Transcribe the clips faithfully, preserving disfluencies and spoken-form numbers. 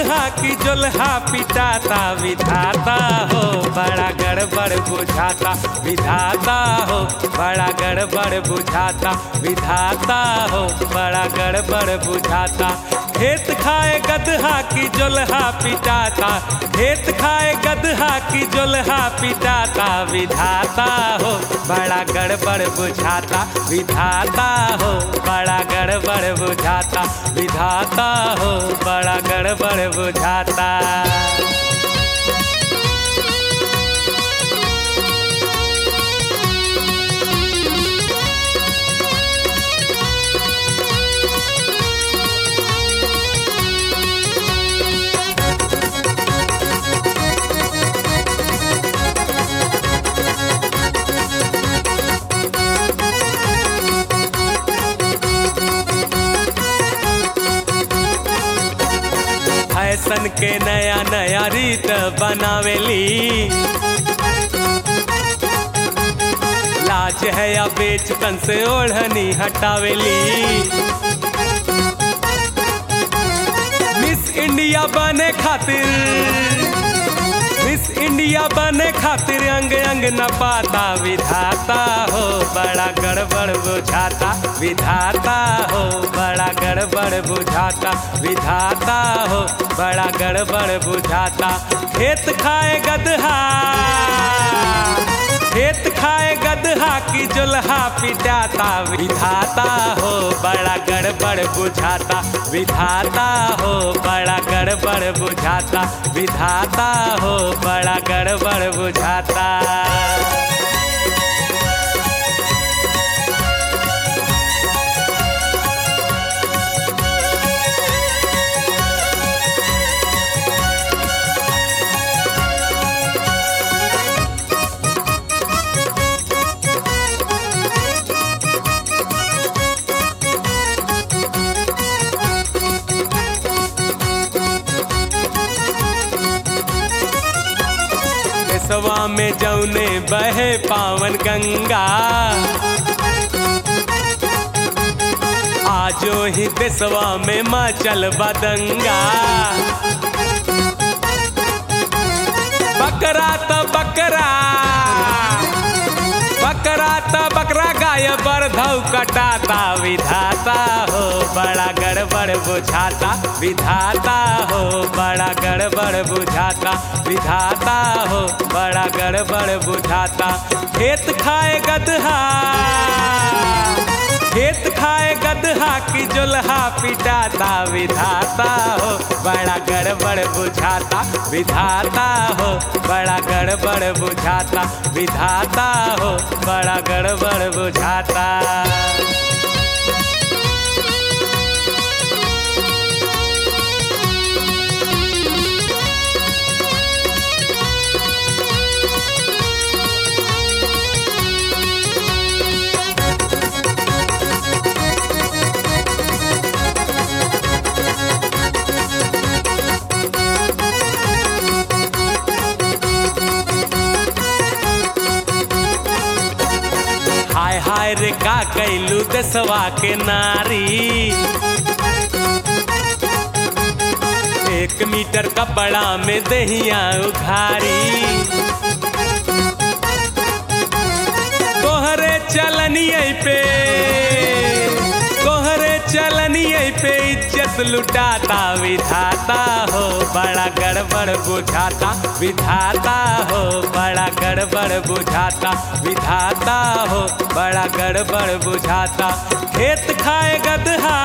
गदहा की जोल्हा पिटाता विधाता हो बड़ा गड़बड़ बुझाता विधाता हो बड़ा गड़बड़ बुझाता विधाता हो बड़ा गड़बड़ बुझाता। खेत खाए गदहा की जोल्हा पिटाता खेत खाए गदहा की जोल्हा पिटाता विधाता हो बड़ा गड़बड़ बुझाता विधाता हो बड़ा गड़बड़ बुझाता विधाता हो बड़ा गड़बड़ बुझाता। फैशन के नया नया रीत बनावेली लाज है या बेच तन से ओढ़नी हटावेली। मिस इंडिया बने खातिर मिस इंडिया बने खातिर अंग अंग न पाता विधाता हो बड़ा गड़बड़ बुझाता विधाता हो बड़ा गड़बड़ बुझाता विधाता हो बड़ा गड़बड़ बुझाता। खेत खाए गदहा खेत खाए गदहा की जोल्हा पिटाता विधाता हो बड़ा गड़बड़ बुझाता विधाता हो बड़ा गड़बड़ बुझाता विधाता हो बड़ा गड़बड़ बुझाता। देशवा में जौने बहे पावन गंगा आजो ही देशवा में मचल बदंगा। बकरा तो बकरा बकरा तो बकरा गाय बरधौ कटाता विधाता हो बड़ा गड़बड़ बुझाता विधाता हो बड़ा गड़बड़ बुझाता विधाता हो बड़ा गड़बड़ बुझाता। खेत खाए गदहा खेत खाए गदहा की जोल्हा पिटाता विधाता हो बड़ा गड़बड़ बुझाता विधाता हो बड़ा गड़बड़ बुझाता विधाता हो बड़ा गड़बड़ बुझाता। हाय हाय रे का कैलू देशवा के नारी एक मीटर कपड़ा में दहिया उघारी। तोहरे चलनिए पे तोहरे चलनिए पे इज्जत लुटाता विधाता हो बड़ा गड़बड़ बुझाता विधाता हो बड़ा गड़बड़ बुझाता विधाता हो बड़ा गड़बड़ बुझाता। खेत खाए गदहा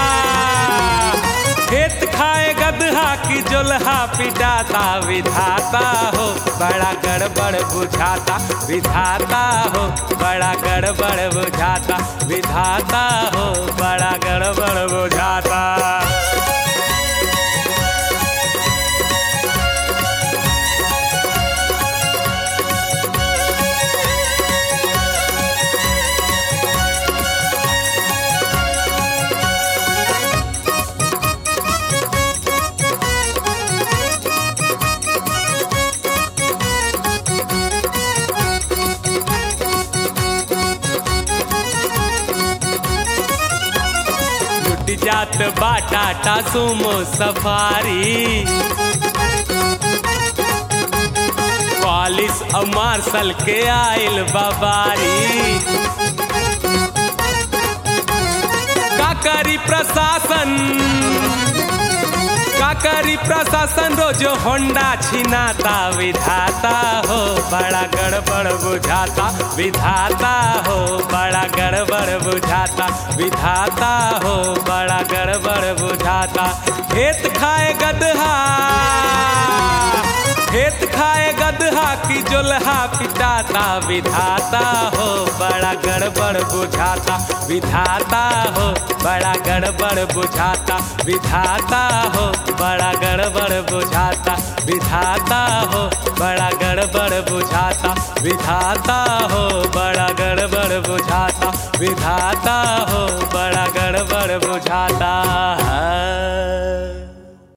खेत खाए गदहा की जोल्हा पिटाता विधाता हो बड़ा गड़बड़ बुझाता विधाता हो बड़ा गड़बड़ बुझाता विधाता हो बड़ा गड़बड़ बुझाता। जात बा टाटा सुमो सफारी, पुलिस और मार्शल के आइल बाबारी। काकरी प्रशासन काकरी प्रशासन रोज होंडा छिनाता, विधाता हो बड़ा गड़बड़ बुझाता, विधाता हो बड़ा गड़बड़ बुझाता, विधाता हो बड़ा गड़बड़ बुझाता। खेत खाए गदहा खेत खाए गदहा की जोल्हा पिटाता, विधाता हो बड़ा गड़बड़ बुझाता, विधाता हो बड़ा गड़बड़ बुझाता, विधाता हो बड़ा गड़बड़ बुझाता, विधाता हो बड़ा गड़बड़ बुझाता, विधाता हो बड़ा गड़बड़ बुझाता, विधाता हो बड़ा गड़बड़ बुझाता।